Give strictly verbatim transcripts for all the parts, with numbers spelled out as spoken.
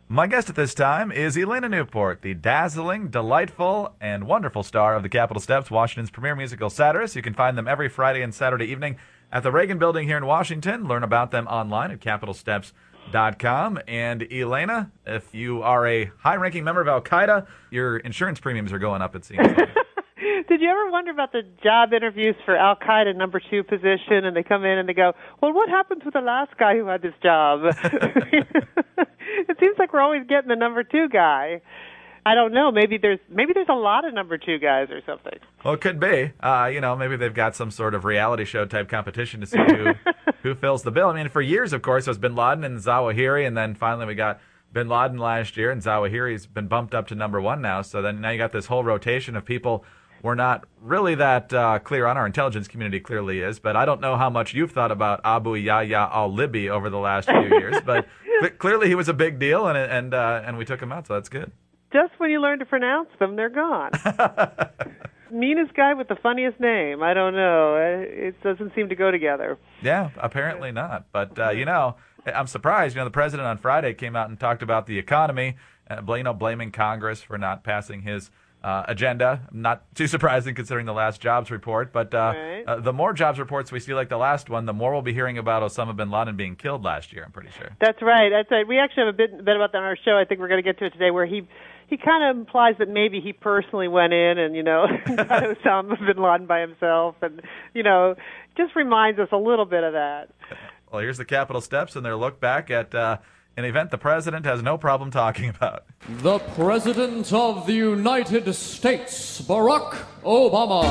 My guest at this time is Elena Newport, the dazzling, delightful, and wonderful star of the Capitol Steps, Washington's premier musical satirists. You can find them every Friday and Saturday evening at the Reagan Building here in Washington. Learn about them online at capitol steps dot com. And Elena, if you are a high-ranking member of Al-Qaeda, your insurance premiums are going up, it seems like. Did you ever wonder about the job interviews for Al-Qaeda number two position, and they come in and they go, well, what happened to the last guy who had this job? It seems like we're always getting the number two guy. I don't know. Maybe there's maybe there's a lot of number two guys or something. Well, it could be. Uh, you know, maybe they've got some sort of reality show type competition to see who who fills the bill. I mean, for years, of course, it was Bin Laden and Zawahiri, and then finally we got Bin Laden last year, and Zawahiri's been bumped up to number one now. So then now you got this whole rotation of people. We're not really that uh, clear on. Our intelligence community clearly is, but I don't know how much you've thought about Abu Yahya al-Libi over the last few years, but clearly he was a big deal, and and uh, and we took him out, so that's good. Just when you learn to pronounce them, they're gone. Meanest guy with the funniest name. I don't know. It doesn't seem to go together. Yeah, apparently not. But, uh, you know, I'm surprised. You know, the president on Friday came out and talked about the economy, uh, you know, blaming Congress for not passing his Uh, agenda. Not too surprising considering the last jobs report, but uh, right. uh, the more jobs reports we see like the last one, the more we'll be hearing about Osama bin Laden being killed last year, I'm pretty sure. That's right. That's right. We actually have a bit, bit about that on our show. I think we're going to get to it today, where he he kind of implies that maybe he personally went in and, you know, got Osama bin Laden by himself, and, you know, just reminds us a little bit of that. Well, here's the Capitol Steps and their look back at uh, an event the president has no problem talking about. The President of the United States, Barack Obama.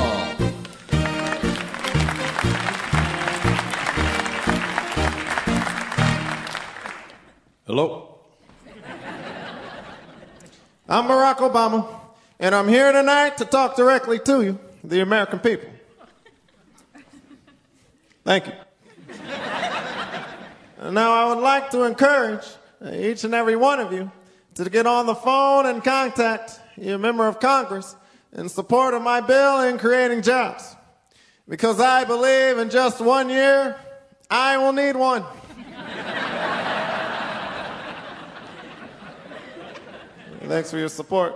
Hello. I'm Barack Obama, and I'm here tonight to talk directly to you, the American people. Thank you. Now, I would like to encourage each and every one of you to get on the phone and contact your member of Congress in support of my bill in creating jobs. Because I believe in just one year, I will need one. Thanks for your support.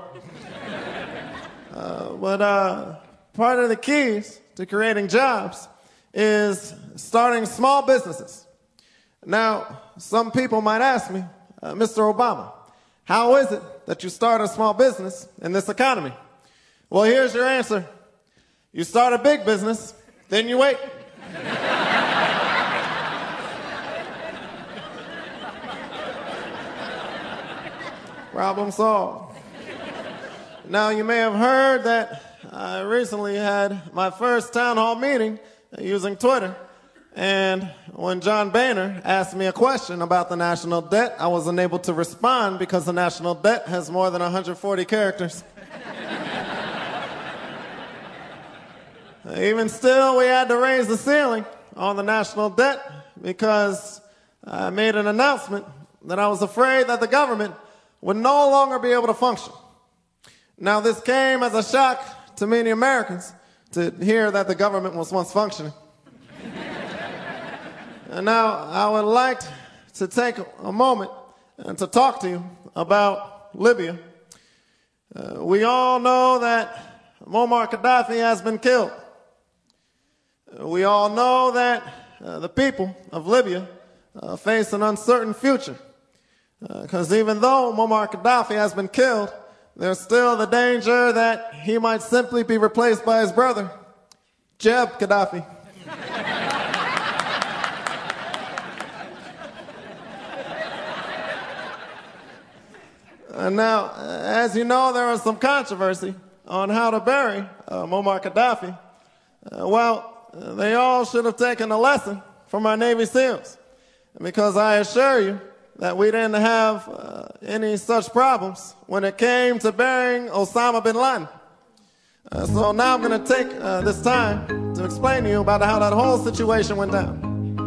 Uh, but uh, part of the keys to creating jobs is starting small businesses. Now, some people might ask me, uh, Mister Obama, how is it that you start a small business in this economy? Well, here's your answer. You start a big business, then you wait. Problem solved. Now, you may have heard that I recently had my first town hall meeting using Twitter. And when John Boehner asked me a question about the national debt, I was unable to respond because the national debt has more than one hundred forty characters. Even still, we had to raise the ceiling on the national debt because I made an announcement that I was afraid that the government would no longer be able to function. Now, this came as a shock to many Americans to hear that the government was once functioning. And now I would like to take a moment and to talk to you about Libya. Uh, we all know that Muammar Gaddafi has been killed. Uh, we all know that uh, the people of Libya uh, face an uncertain future. Because uh, even though Muammar Gaddafi has been killed, there's still the danger that he might simply be replaced by his brother, Jeb Gaddafi. And now, as you know, there was some controversy on how to bury uh, Muammar Gaddafi. Uh, well, uh, they all should have taken a lesson from our Navy SEALs. Because I assure you that we didn't have uh, any such problems when it came to burying Osama bin Laden. Uh, so now I'm going to take uh, this time to explain to you about how that whole situation went down.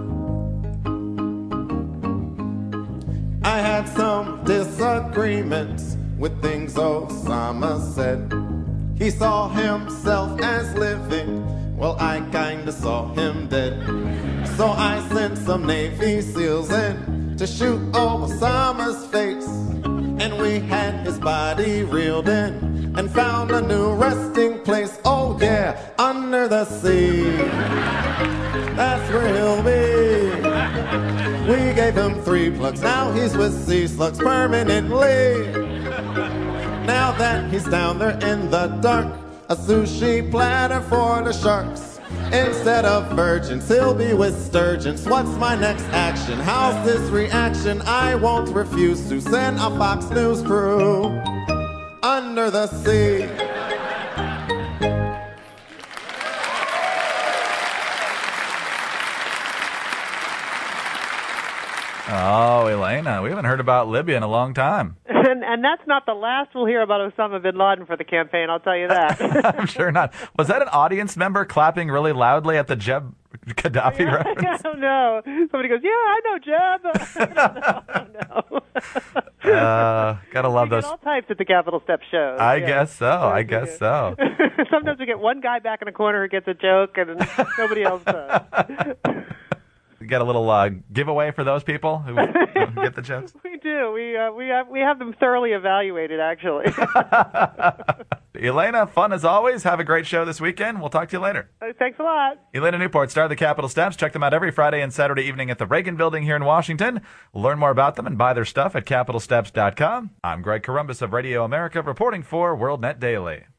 I had some disagreements with things Osama said. He saw himself as living, well, I kinda saw him dead. So I sent some Navy SEALs in to shoot Osama's face. and we had his body reeled in and found a new resting place. Oh yeah, under the sea. That's where he'll be. We gave him three plugs, now he's with Sea Slugs permanently. Now that he's down there in the dark, a sushi platter for the sharks. Instead of virgins, he'll be with sturgeons. What's my next action? How's this reaction? I won't refuse to send a Fox News crew under the sea. Oh, Elena, we haven't heard about Libya in a long time. And, and that's not the last we'll hear about Osama bin Laden for the campaign, I'll tell you that. I'm sure not. Was that an audience member clapping really loudly at the Jeb Gaddafi yeah, reference? I don't know. Somebody goes, yeah, I know Jeb. I don't know. uh, gotta love we those. Get all types at the Capitol Step shows. I yeah. guess so. I guess do. so. Sometimes we get one guy back in a corner who gets a joke and nobody else does. You got a little uh, giveaway for those people who, who get the jokes? We do. We uh, we have we have them thoroughly evaluated, actually. Elena, fun as always. Have a great show this weekend. We'll talk to you later. Uh, thanks a lot. Elena Newport, star of the Capitol Steps. Check them out every Friday and Saturday evening at the Reagan Building here in Washington. Learn more about them and buy their stuff at capitol steps dot com. I'm Greg Columbus of Radio America, reporting for WorldNet Daily.